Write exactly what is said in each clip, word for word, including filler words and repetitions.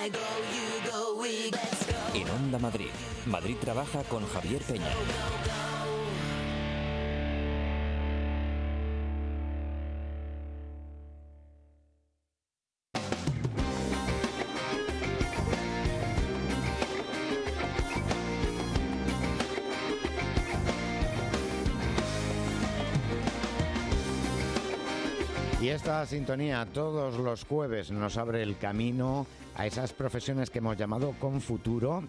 En Onda Madrid, Madrid trabaja con Javier Peña. Y esta sintonía todos los jueves nos abre el camino a esas profesiones que hemos llamado con futuro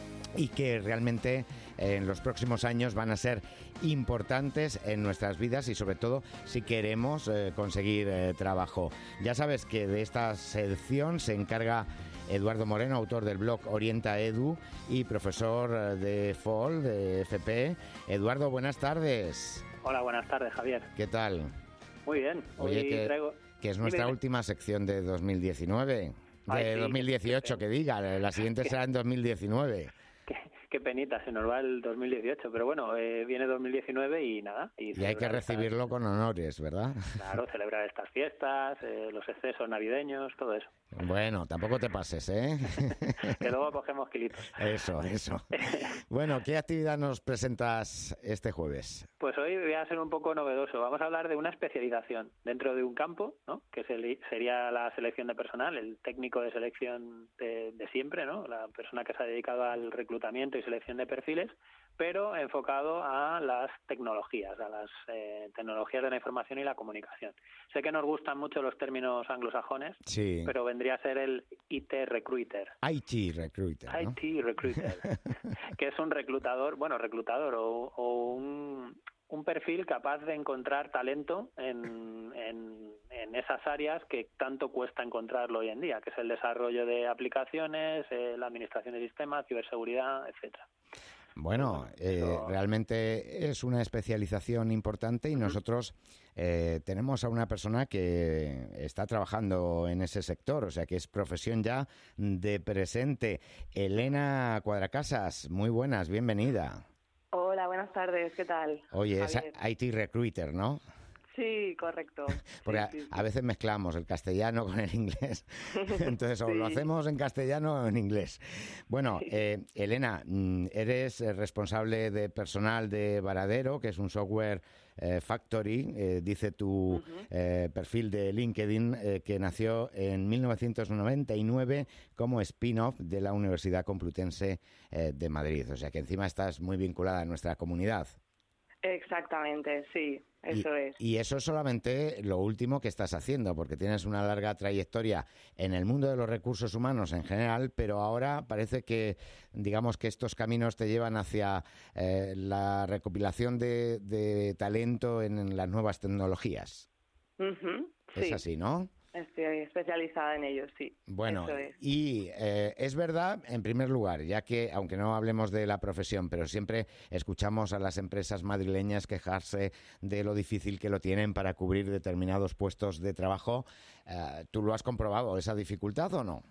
y que realmente en los próximos años van a ser importantes en nuestras vidas y sobre todo si queremos eh, conseguir eh, trabajo. Ya sabes que de esta sección se encarga Eduardo Moreno, autor del blog Orienta Edu y profesor de F O L, de F P. Eduardo, buenas tardes. Hola, buenas tardes, Javier. ¿Qué tal? Muy bien. Oye, Hoy que, traigo... que es nuestra Dime. última sección de dos mil diecinueve. Ay, de sí, dos mil dieciocho, qué que diga. La siguiente será en dos mil diecinueve. Qué, qué penita, se nos va el dos mil dieciocho. Pero bueno, eh, viene dos mil diecinueve y nada. Y, Y hay que recibirlo estas... con honores, ¿verdad? Claro, celebrar estas fiestas, eh, los excesos navideños, todo eso. Bueno, tampoco te pases, ¿eh? Que luego cogemos kilitos. Eso, eso. Bueno, ¿qué actividad nos presentas este jueves? Pues hoy voy a ser un poco novedoso. Vamos a hablar de una especialización dentro de un campo, ¿no? Que se- sería la selección de personal, el técnico de selección de, de siempre, ¿no? La persona que se ha dedicado al reclutamiento y selección de perfiles, pero enfocado a las tecnologías, a las eh, tecnologías de la información y la comunicación. Sé que nos gustan mucho los términos anglosajones, Sí. pero vendría a ser el I T recruiter. I T Recruiter, ¿no? I T recruiter, que es un reclutador, bueno, reclutador o, o un, un perfil capaz de encontrar talento en, en, en esas áreas que tanto cuesta encontrarlo hoy en día, que es el desarrollo de aplicaciones, eh, la administración de sistemas, ciberseguridad, etcétera. Bueno, eh, Eso- realmente es una especialización importante y nosotros eh, tenemos a una persona que está trabajando en ese sector, o sea que es profesión ya de presente. Elena Cuadracasas, muy buenas, bienvenida. Hola, buenas tardes, ¿qué tal? Oye, es Javier. I T Recruiter, ¿no? Sí, correcto. Porque Sí, a, sí, sí. a veces mezclamos el castellano con el inglés. Entonces, o lo Sí. hacemos en castellano o en inglés. Bueno, eh, Elena, mm, eres eh, responsable de personal de Varadero, que es un software eh, factory, eh, dice tu eh, perfil de LinkedIn, eh, que nació en mil novecientos noventa y nueve como spin-off de la Universidad Complutense eh, de Madrid. O sea que encima estás muy vinculada a nuestra comunidad. Exactamente, sí, eso y, es. y eso es solamente lo último que estás haciendo, porque tienes una larga trayectoria en el mundo de los recursos humanos en general, pero ahora parece que, digamos, que estos caminos te llevan hacia eh, la recopilación de, de talento en, en las nuevas tecnologías. Ujú, Es sí, así, ¿no? estoy especializada en ello, sí. Bueno, Eso es. y eh, es verdad, en primer lugar, ya que, aunque no hablemos de la profesión, pero siempre escuchamos a las empresas madrileñas quejarse de lo difícil que lo tienen para cubrir determinados puestos de trabajo. Eh, ¿Tú lo has comprobado, esa dificultad o no?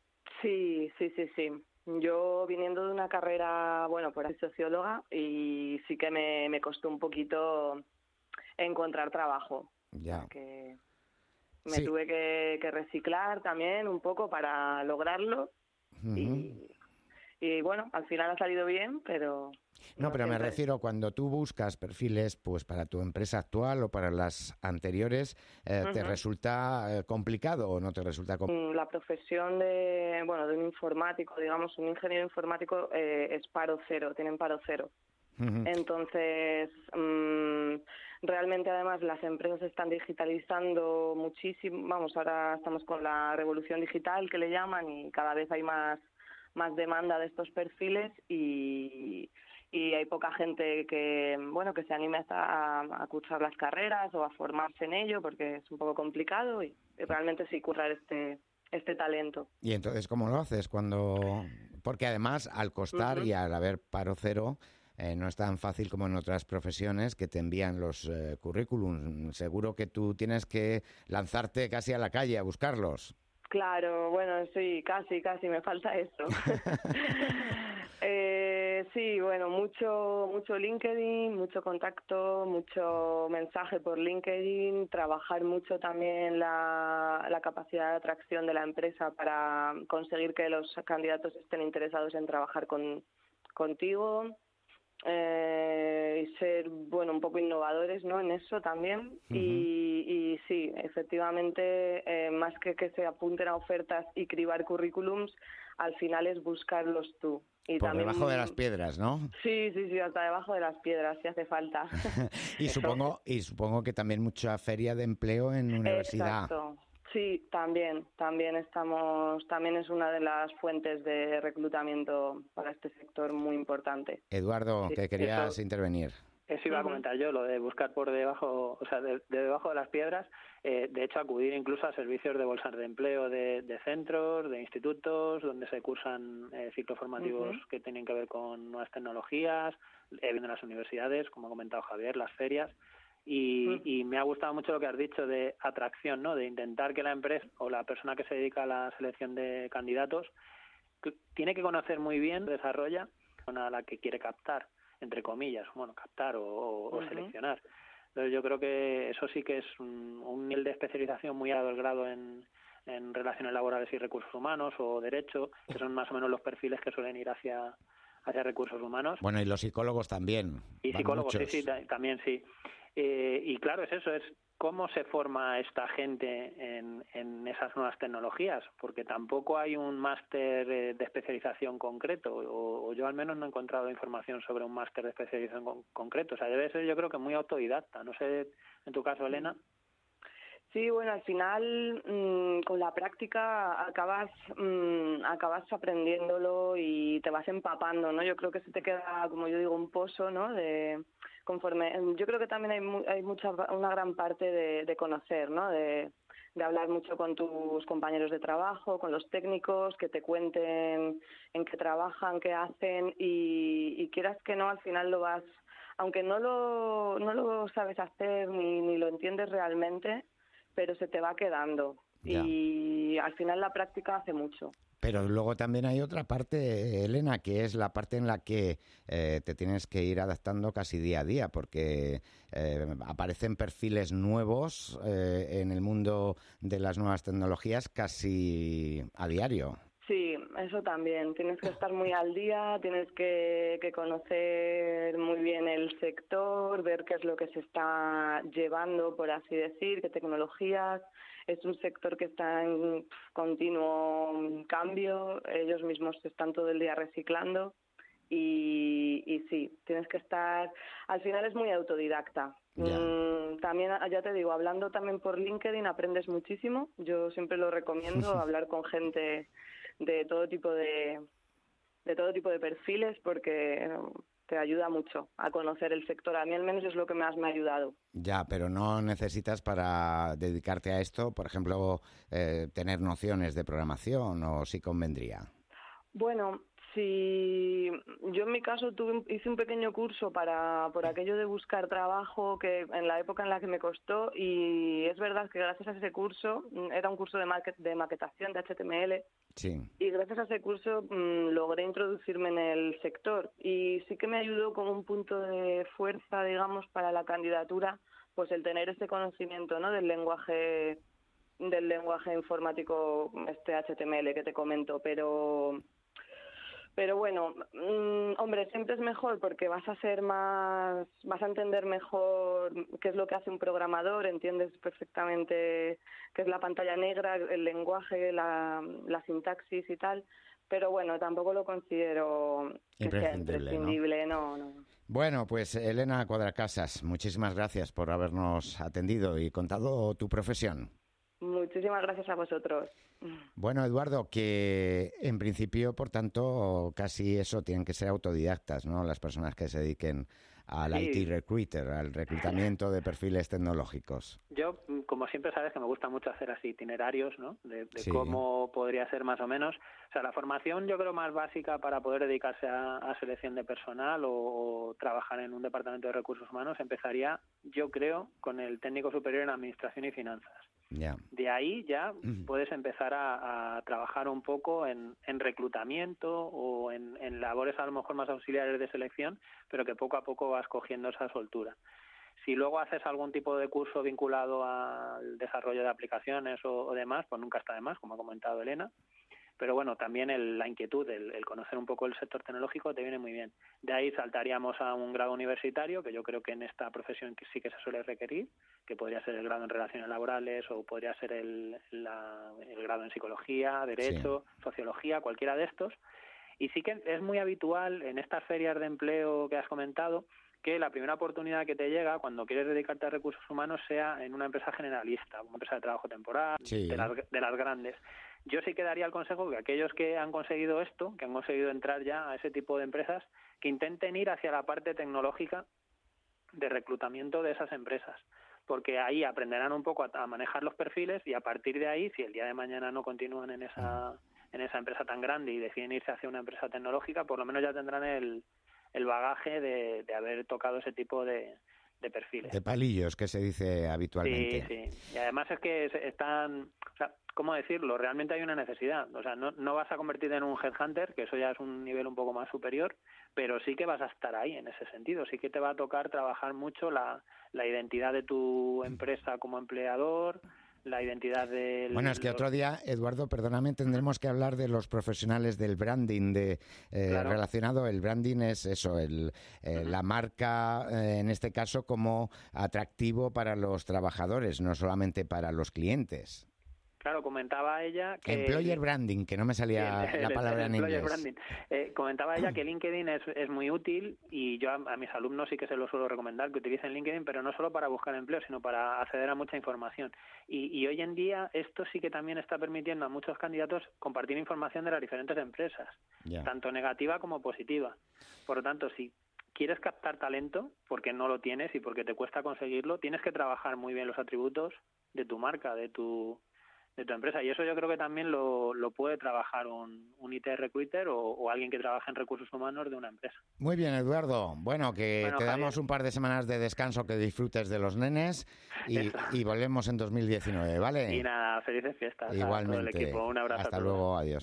Sí, sí, sí, sí. Yo viniendo de una carrera, bueno, por ahí socióloga, y sí que me, me costó un poquito encontrar trabajo. Ya. Que me Sí. tuve que, que reciclar también un poco para lograrlo. Ujú. y, y bueno, al final ha salido bien, pero... No, pero me siempre. refiero cuando tú buscas perfiles, pues para tu empresa actual o para las anteriores, eh, ¿te Ujú. resulta eh, complicado o no te resulta complicado? La profesión de, bueno, de un informático, digamos, un ingeniero informático eh, es paro cero, tienen paro cero. Entonces, mmm, realmente además las empresas se están digitalizando muchísimo. Vamos, ahora estamos con la revolución digital que le llaman y cada vez hay más, más demanda de estos perfiles y, y hay poca gente que, bueno, que se anime hasta a, a cursar las carreras o a formarse en ello porque es un poco complicado y, y realmente sí currar este este talento. Y entonces, ¿cómo lo haces cuando...? Porque además, al costar Ujú. y al haber paro cero, eh, no es tan fácil como en otras profesiones que te envían los eh, currículums. Seguro que tú tienes que lanzarte casi a la calle a buscarlos. Claro, bueno, sí, casi, casi, me falta eso. eh, Eh, sí, bueno, mucho, mucho LinkedIn, mucho contacto, mucho mensaje por LinkedIn, trabajar mucho también la, la capacidad de atracción de la empresa para conseguir que los candidatos estén interesados en trabajar con, contigo. Eh, y ser, bueno, un poco innovadores, ¿no?, en eso también. Uh-huh. y, y sí, efectivamente, eh, más que que se apunten a ofertas y cribar currículums, al final es buscarlos tú. Y por también, debajo de las piedras, ¿no? Sí, sí, sí, hasta debajo de las piedras, si hace falta. y supongo y supongo que también mucha feria de empleo en universidad. Exacto. Sí, también, también estamos, también es una de las fuentes de reclutamiento para este sector muy importante. Eduardo, sí, que querías eso, intervenir. Eso iba a comentar yo, lo de buscar por debajo, o sea, de, de debajo de las piedras, eh, de hecho acudir incluso a servicios de bolsas de empleo de, de centros, de institutos, donde se cursan eh, ciclos formativos uh-huh. que tienen que ver con nuevas tecnologías, eh, de las universidades, como ha comentado Javier, las ferias. Y, uh-huh. y me ha gustado mucho lo que has dicho de atracción, ¿no? De intentar que la empresa o la persona que se dedica a la selección de candidatos tiene que conocer muy bien, desarrolla a la que quiere captar, entre comillas, bueno, captar o, o uh-huh. seleccionar. Entonces yo creo que eso sí que es un, un nivel de especialización muy alto el grado en, en relaciones laborales y recursos humanos o derecho, que son más o menos los perfiles que suelen ir hacia hacia recursos humanos. Bueno, y los psicólogos también. Y psicólogos, muchos. sí, sí, también sí. Eh, y claro, es eso, es cómo se forma esta gente en, en esas nuevas tecnologías, porque tampoco hay un máster eh, de especialización concreto, o, o yo al menos no he encontrado información sobre un máster de especialización con, concreto. O sea, debe ser yo creo que muy autodidacta. No sé, en tu caso, Elena. Sí, bueno, al final mmm, con la práctica acabas mmm, acabas aprendiéndolo y te vas empapando, ¿no? Yo creo que se te queda, como yo digo, un pozo, ¿no? De conforme. Yo creo que también hay mu- hay mucha una gran parte de, de conocer, ¿no? De, de hablar mucho con tus compañeros de trabajo, con los técnicos, que te cuenten en qué trabajan, qué hacen y, y quieras que no, al final lo vas, aunque no lo no lo sabes hacer ni ni lo entiendes realmente, pero se te va quedando ya. Y al final la práctica hace mucho. Pero luego también hay otra parte, Elena, que es la parte en la que eh, te tienes que ir adaptando casi día a día, porque eh, aparecen perfiles nuevos eh, en el mundo de las nuevas tecnologías casi a diario. Sí, eso también. Tienes que estar muy al día, tienes que, que conocer muy bien el sector, ver qué es lo que se está llevando, por así decir, qué tecnologías. Es un sector que está en continuo cambio, ellos mismos están todo el día reciclando y, y sí, tienes que estar... Al final es muy autodidacta. Yeah. Mm, también, ya te digo, hablando también por LinkedIn aprendes muchísimo. Yo siempre lo recomiendo, hablar con gente de todo tipo de de todo tipo de perfiles porque te ayuda mucho a conocer el sector. A mí al menos es lo que más me ha ayudado. Ya, pero no necesitas para dedicarte a esto, por ejemplo, eh, tener nociones de programación, o sí convendría. Bueno, si yo en mi caso tuve hice un pequeño curso para por aquello de buscar trabajo que en la época en la que me costó, y es verdad que gracias a ese curso, era un curso de maquet, de maquetación de H T M L. Sí. Y gracias a ese curso mmm, logré introducirme en el sector y sí que me ayudó como un punto de fuerza, digamos, para la candidatura, pues el tener ese conocimiento, ¿no?, del lenguaje del lenguaje informático, este H T M L que te comento, pero pero bueno, mmm, hombre, siempre es mejor porque vas a ser más, vas a entender mejor qué es lo que hace un programador, entiendes perfectamente qué es la pantalla negra, el lenguaje, la, la sintaxis y tal, pero bueno, tampoco lo considero que sea imprescindible, ¿no? No, no. Bueno, pues Elena Cuadracasas, muchísimas gracias por habernos atendido y contado tu profesión. Muchísimas gracias a vosotros. Bueno, Eduardo, que en principio, por tanto, casi eso, tienen que ser autodidactas, ¿no? Las personas que se dediquen al sí. I T recruiter, al reclutamiento de perfiles tecnológicos. Yo, como siempre sabes que me gusta mucho hacer así itinerarios, ¿no? De, de sí. cómo podría ser más o menos. O sea, la formación yo creo más básica para poder dedicarse a, a selección de personal o, o trabajar en un departamento de recursos humanos empezaría, yo creo, con el técnico superior en administración y finanzas. Yeah. De ahí ya puedes empezar a, a trabajar un poco en, en reclutamiento o en, en labores a lo mejor más auxiliares de selección, pero que poco a poco vas cogiendo esa soltura. Si luego haces algún tipo de curso vinculado al desarrollo de aplicaciones o, o demás, pues nunca está de más, como ha comentado Elena. Pero bueno, también el, la inquietud, el, el conocer un poco el sector tecnológico te viene muy bien. De ahí saltaríamos a un grado universitario, que yo creo que en esta profesión sí que se suele requerir, que podría ser el grado en relaciones laborales o podría ser el, la, el grado en psicología, derecho, sí. sociología, cualquiera de estos. Y sí que es muy habitual en estas ferias de empleo que has comentado que la primera oportunidad que te llega cuando quieres dedicarte a recursos humanos sea en una empresa generalista, una empresa de trabajo temporal, sí. de, las, de las grandes. Yo sí que daría el consejo que aquellos que han conseguido esto, que han conseguido entrar ya a ese tipo de empresas, que intenten ir hacia la parte tecnológica de reclutamiento de esas empresas, porque ahí aprenderán un poco a, a manejar los perfiles y a partir de ahí, si el día de mañana no continúan en esa en esa empresa tan grande y deciden irse hacia una empresa tecnológica, por lo menos ya tendrán el, el bagaje de, de haber tocado ese tipo de, de perfiles. De palillos, que se dice habitualmente. Sí, sí. Y además es que están... O sea, ¿cómo decirlo? Realmente hay una necesidad. O sea, no, no vas a convertirte en un headhunter, que eso ya es un nivel un poco más superior, pero sí que vas a estar ahí en ese sentido. Sí que te va a tocar trabajar mucho la, la identidad de tu empresa como empleador, la identidad del... Bueno, es que otro día, Eduardo, perdóname, tendremos que hablar de los profesionales del branding, de eh, claro. relacionado. El branding es eso, el, eh, uh-huh. la marca, eh, en este caso, como atractivo para los trabajadores, no solamente para los clientes. Claro, comentaba ella que... Employer branding, que no me salía el, la palabra el, el en inglés. Branding. Eh, comentaba ella que LinkedIn es, es muy útil y yo a, a mis alumnos sí que se lo suelo recomendar que utilicen LinkedIn, pero no solo para buscar empleo, sino para acceder a mucha información. Y, y hoy en día esto sí que también está permitiendo a muchos candidatos compartir información de las diferentes empresas, yeah. tanto negativa como positiva. Por lo tanto, si quieres captar talento, porque no lo tienes y porque te cuesta conseguirlo, tienes que trabajar muy bien los atributos de tu marca, de tu... de tu empresa, y eso yo creo que también lo, lo puede trabajar un, un I T recruiter o, o alguien que trabaje en recursos humanos de una empresa. Muy bien, Eduardo. Bueno, que bueno, te Javier. damos un par de semanas de descanso, que disfrutes de los nenes y, y volvemos en dos mil diecinueve, ¿vale? Y nada, felices fiestas. Igualmente. A todo el equipo. Un abrazo. Hasta a todos. luego, adiós.